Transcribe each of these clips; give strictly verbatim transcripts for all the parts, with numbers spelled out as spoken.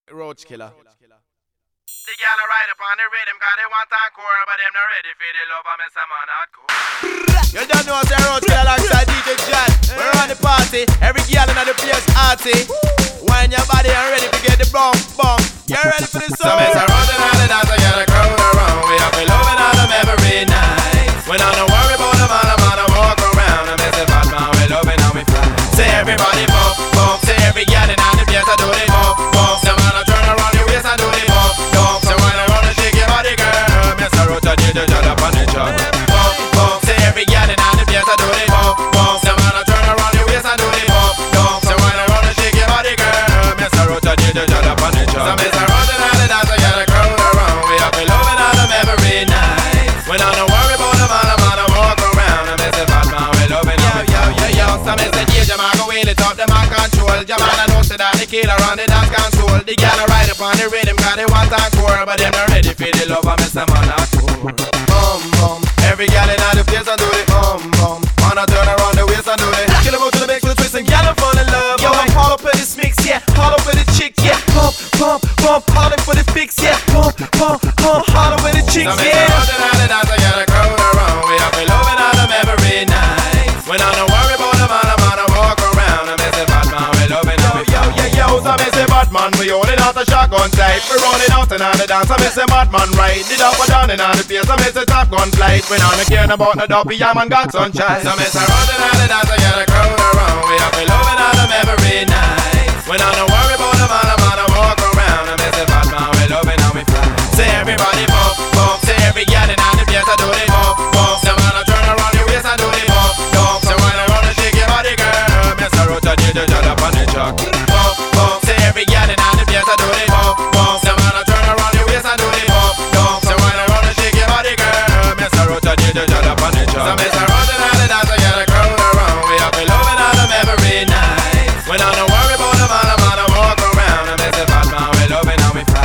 Roach Killer. The gyal a ride up on the rhythm, cause they want encore, but them not ready for the love, I miss some man hardcore. You don't know the Roach Killer alongside D J Jan. We're on the party, every gyal in the place arty. Wind your body and ready to get the bump, bump. You ready for the song? Some is a rosin on the dance, I got a crowd around. We have been loving on them every night. When I don't worry about them, I'm on a walk around. I miss the bad man, we loving how we fly. Say everybody bump, bump. Say every gyal in the place, I do the bump, bump. Some man a turn around the waist, I do the bump, bump. So when I wanna shake your body, girl, miss a roach, I did the job up on the job. Bump, bump. Say every gyal in the place, I do the bump, bump. Some man a turn around the waist, I do the bump, bump. So when I wanna shake your body, girl, miss a roach, I did the job up on the job. Some is a rosin on the dance, I got a crowd around. We have been loving on them every night. When I don't worry about them, I'm on a walk around. I miss the bad man, we loving yo, yo, yo, yo. Some is the DJ, man, go wheel it up, them man control. Jaman, I know say that the killer on the dance control. The gyal a ride up on the rhythm, cause they want encore, but them not ready for the love, I miss them man hardcore. Bum, bum. Every gyal in the place, I do it. Bum, bum. Wanna turn around the waist, I do it. Kill 'em out to the mix with a twist and gyal I'm fall in love. Yo, I'm all up for this mix, yeah. All up for the chicks, yeah. Pump, pump, pump. All up for the fix, yeah. Pump, pump, pump. All up for the chicks, yeah. Some is a dance, I got a crowd around. We have been loving on them every night. When I don't worry about them, I'm on a walk around. I miss the bad man, we loving them. Yo, yo, yo, some is a bad man. We holding out the shotgun tight. We rolling out and on the dance. I miss the bad man right. The up and down in on the face. I miss the top gun flight. We don't care about the dopey, yeah man got sunshine. Some is a rolling on the dance. I got a crowd around. We have been loving on them every night. When I don't worry about them, I'm on a walk around. I miss the bad man, we loving how we fly. Say everybody bump, bump. Say every gyal in on the place, I do the bump, bump. Some man a turn around the waist, I do the bump, bump. So when I wanna shake your body, girl, miss a roach, I did the job up on the truck. Bump, bump. Say every gyal in on the place, I do the bump, bump. Some man a turn around the waist, I do the bump, bump. So when I wanna shake your body, girl, miss a roach, I did the job up on the truck. Some is a rosin on the dance, I got a crowd around. We have been loving on them every night. When I don't worry about them, I'm on a walk around. I miss the bad man, we loving how we fly.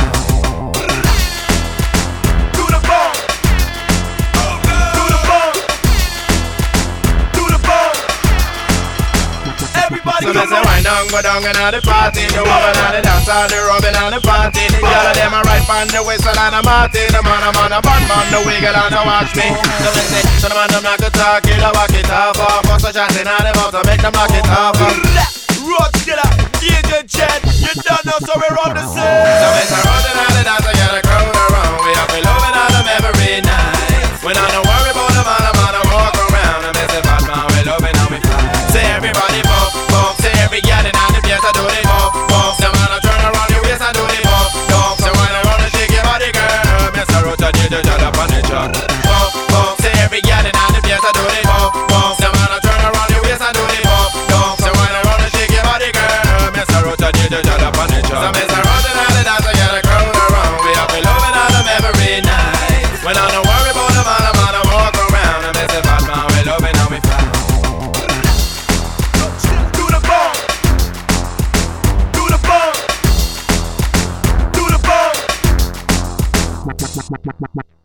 Do the bump, do the bump, do the bump. Everybody come on. So wind down, go down and on the party. The woman on the dance, all the rubbing on the party. The girl of them a right on the whistle and a marty. The man, I'm on a bad man, the wiggle and the watch me. So they say, so the man, them like a talk, kill a walk it off. Bust a shot in on the mouth to make them knock it off. Roach Killer, D J Jen, you don't know, so we're on the scene. So it's a rosin on the dance, I got a crowd around. We have been loving on them every night. When I don't worry about them, I'm on a walk around. I miss the bad man, we loving how we fly. Say everybody bump, bump. Say every gyal in on the place, I do the bump, bump. Some man a turn around the waist, I do the bump, bump. So when I wanna shake your body, girl, miss a roach, I did the job up on the truck. Bump, bump. Say every gyal in on the place, I do the bump, bump. Some man a turn around the waist, I do the bump, bump. So when I wanna shake your body, girl, miss a roach, I did the job up on the truck. Some is a rosin on the dance, I got a crowd around. We have been loving on them every night. When I don't worry about them, I'm on a walk around. I miss the bad man, we loving how we fly. Do the bump, do the bump, do the bump.